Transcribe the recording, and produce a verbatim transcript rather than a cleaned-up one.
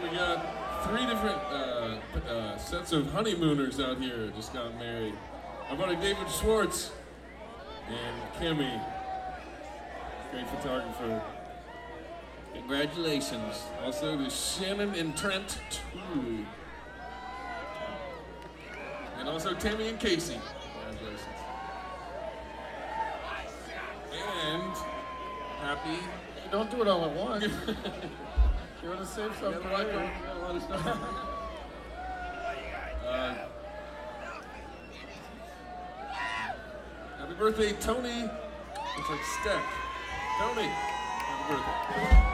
We got three different uh, uh, sets of honeymooners out here just got married. Our buddy David Schwartz and Kimmy, great photographer. Congratulations. Also to Shannon and Trent too. And also Tammy and Casey. Congratulations. And happy. Don't do it all at once. You want to save something for later? A lot of stuff. uh, happy birthday, Tony. Looks like Steck. Tony, happy birthday.